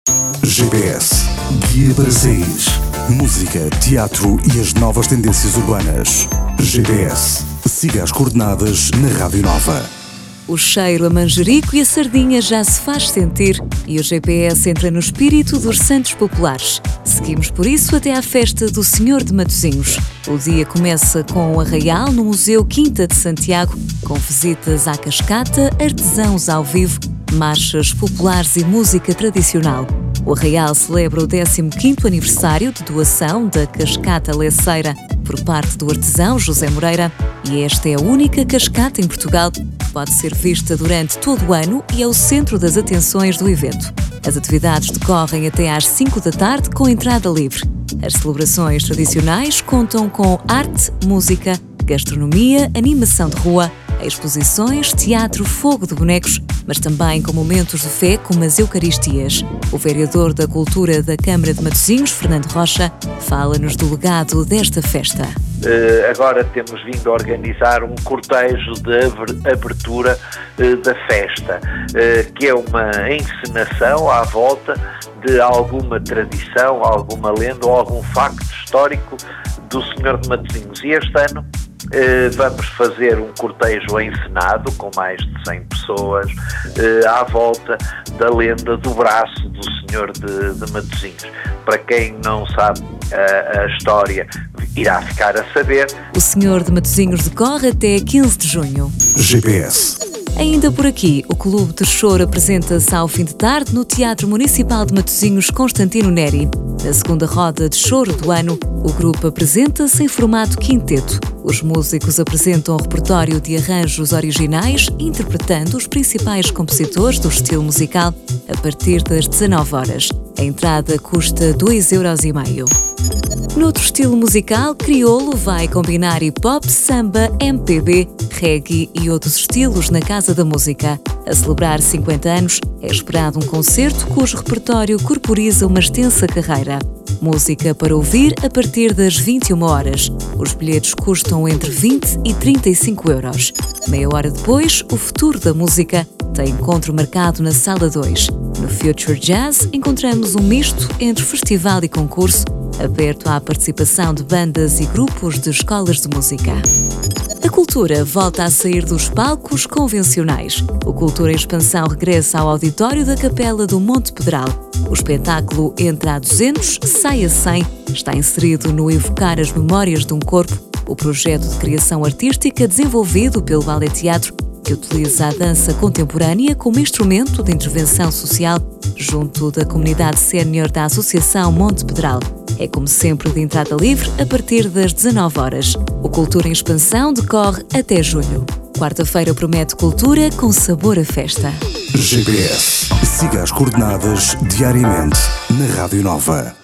GPS, guia para saís. Música, teatro e as novas tendências urbanas. GPS, siga as coordenadas na Rádio Nova. O cheiro a manjerico e a sardinha já se faz sentir e o GPS entra no espírito dos Santos Populares. Seguimos por isso até à festa do Senhor de Matosinhos. O dia começa com o arraial no Museu Quinta de Santiago, com visitas à cascata, artesãos ao vivo, marchas populares e música tradicional. O arraial celebra o 15º aniversário de doação da cascata Leceira por parte do artesão José Moreira, e esta é a única cascata em Portugal que pode ser vista durante todo o ano e é o centro das atenções do evento. As atividades decorrem até às 5 da tarde com entrada livre. As celebrações tradicionais contam com arte, música, gastronomia, animação de rua, exposições, teatro, fogo de bonecos, mas também com momentos de fé como as Eucaristias. O vereador da Cultura da Câmara de Matosinhos, Fernando Rocha, fala-nos do legado desta festa. Agora temos vindo a organizar um cortejo de abertura da festa, que é uma encenação à volta de alguma tradição, alguma lenda ou algum facto histórico do Senhor de Matosinhos. E este ano vamos fazer um cortejo encenado com mais de 100 pessoas à volta da lenda do braço do Senhor de Matosinhos. Para quem não sabe a história, irá ficar a saber. O Senhor de Matosinhos decorre até 15 de junho. GPS. Ainda por aqui, o Clube de Choro apresenta-se ao fim de tarde no Teatro Municipal de Matosinhos Constantino Neri. Na segunda roda de choro do ano, o grupo apresenta-se em formato quinteto. Os músicos apresentam um repertório de arranjos originais, interpretando os principais compositores do estilo musical a partir das 19 horas. A entrada custa 2,5 €. Noutro estilo musical, Criolo vai combinar hip-hop, samba, MPB, reggae e outros estilos na Casa da Música. A celebrar 50 anos, é esperado um concerto cujo repertório corporiza uma extensa carreira. Música para ouvir a partir das 21 horas. Os bilhetes custam entre 20 e 35 €. Meia hora depois, o futuro da música tem encontro marcado na Sala 2. No Future Jazz, encontramos um misto entre festival e concurso, aberto à participação de bandas e grupos de escolas de música. A cultura volta a sair dos palcos convencionais. O Cultura em Expansão regressa ao auditório da Capela do Monte Pedral. O espetáculo Entra a 200, Sai a 100 está inserido no Evocar as Memórias de um Corpo, o projeto de criação artística desenvolvido pelo Ballet Teatro, que utiliza a dança contemporânea como instrumento de intervenção social junto da comunidade sénior da Associação Monte Pedral. É como sempre de entrada livre a partir das 19 horas. O Cultura em Expansão decorre até julho. Quarta-feira promete cultura com sabor a festa. GPS. Siga as coordenadas diariamente na Rádio Nova.